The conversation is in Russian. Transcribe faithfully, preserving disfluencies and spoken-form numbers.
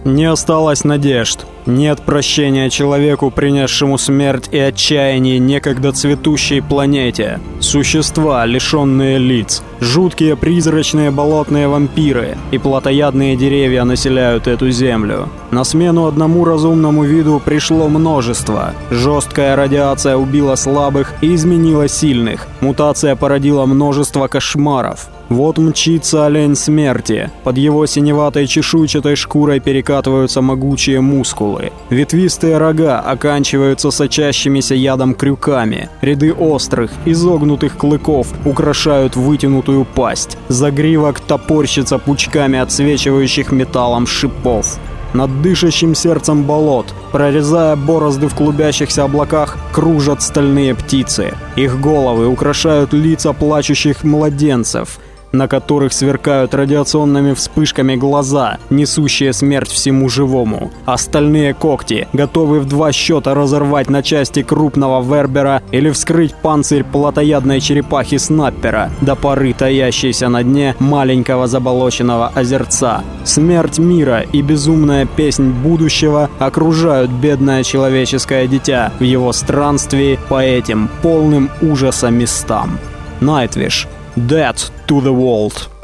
Не осталось надежд. Нет прощения человеку, принесшему смерть и отчаяние некогда цветущей планете. Существа, лишенные лиц. Жуткие призрачные болотные вампиры и плотоядные деревья населяют эту землю. На смену одному разумному виду пришло множество. Жесткая радиация убила слабых и изменила сильных. Мутация породила множество кошмаров. Вот мчится олень смерти. Под его синеватой чешуйчатой шкурой перекатываются могучие мускулы. Ветвистые рога оканчиваются сочащимися ядом крюками. Ряды острых, изогнутых клыков украшают вытянутую пасть. Загривок топорщится пучками отсвечивающих металлом шипов. Над дышащим сердцем болот, прорезая борозды в клубящихся облаках, кружат стальные птицы. Их головы украшают лица плачущих младенцев, на которых сверкают радиационными вспышками глаза, несущие смерть всему живому. Остальные когти готовы в два счета разорвать на части крупного вербера или вскрыть панцирь плотоядной черепахи-снаппера до поры таящейся на дне маленького заболоченного озерца. Смерть мира и безумная песнь будущего окружают бедное человеческое дитя в его странствии по этим полным ужаса местам. Nightwish. Death to the world.